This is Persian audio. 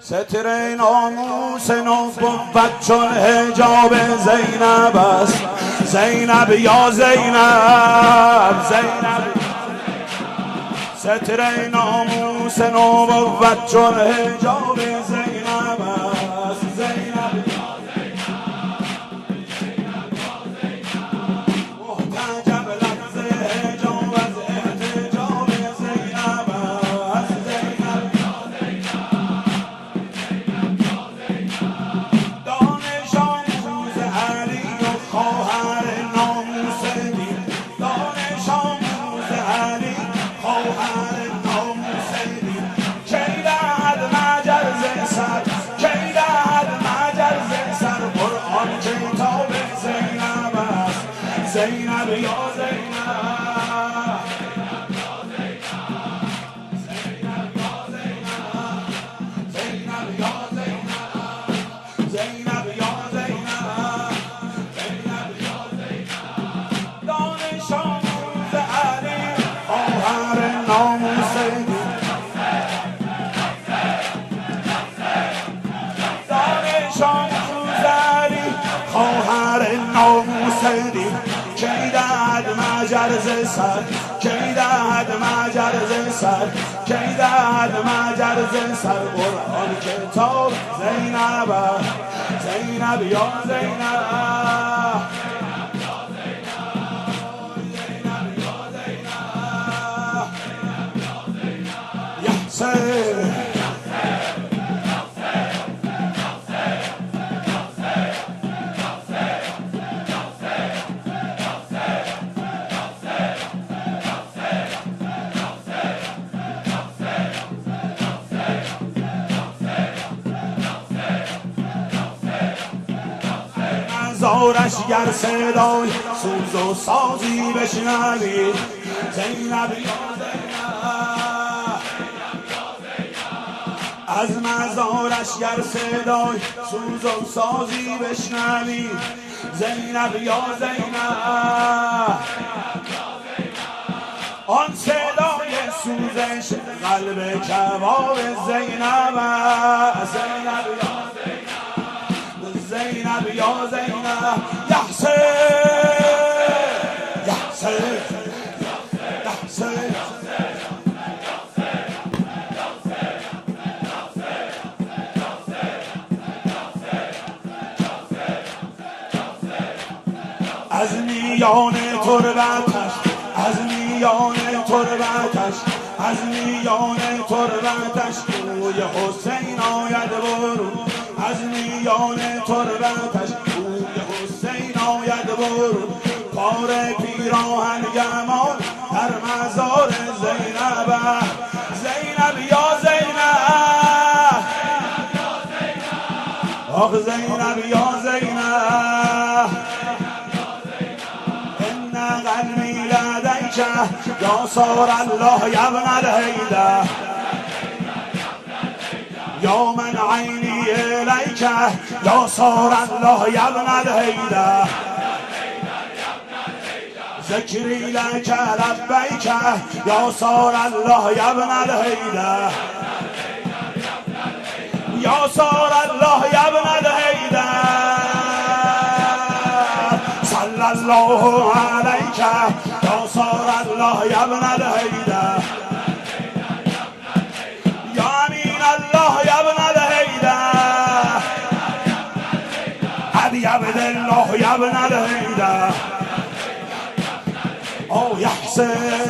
ستر ناموس نو بود چون حجاب زینب است. زینب یا زینب، زینب ستر ناموس نو بود چون حجاب زینب است. زینب محتجب لفظ حجاب از احتجاب زینب است. زینب دانش آموز علی و خواهر ناموس دین، دانش آموز علی خواهر ناموس دین، کی دهد مجرز سر، کی دهد مجرز سر، قرآن کتاب زینب است. زینب یا زینب، زینب یا زینب، زینب یا زینب، زینب یا زینب دانش آموز علی خواهر ناموس دین، دانش آموز علی خواهر ناموس دین، کی دهد مجرز سر، کی دهد مجرز سر، کی دهد مجرز سر، قرآن کتاب زینب، زینب یا زینب، زینب یا زینب، یحسن زارش گر صدای سوز و سازی بشنوی، زینب یا زینب، از مزارش گر صدای سوز و سازی بشنوی، زینب یا زینب، آن صدای سوزش قلب کباب زینب، زینب یا زینب یا زینب، یحسن یحسن یحسن از میان تربتش، از میان تربتش، از میان تربتش روی حسین آید برون، از میان تربتش روی حسین آید برون، پاره پیراهن گمان در مزار زینب، زینب یا زینب، آخ زینب یا زینب، ان قلبی لدیک یا صار الله یا ابن الهیده، یا من عینی الیک یا صار الله یا ابن الهیده، ذکری لک لبیک یا صار الله یا ابن الهیده، یا صار الله یا ابن الهیده، صلی الله علیک یا صار الله یا ابن الهیده، یا امین الله یا ابن الهیده، ابی عبدالله یا ابن الهیده، او یحسن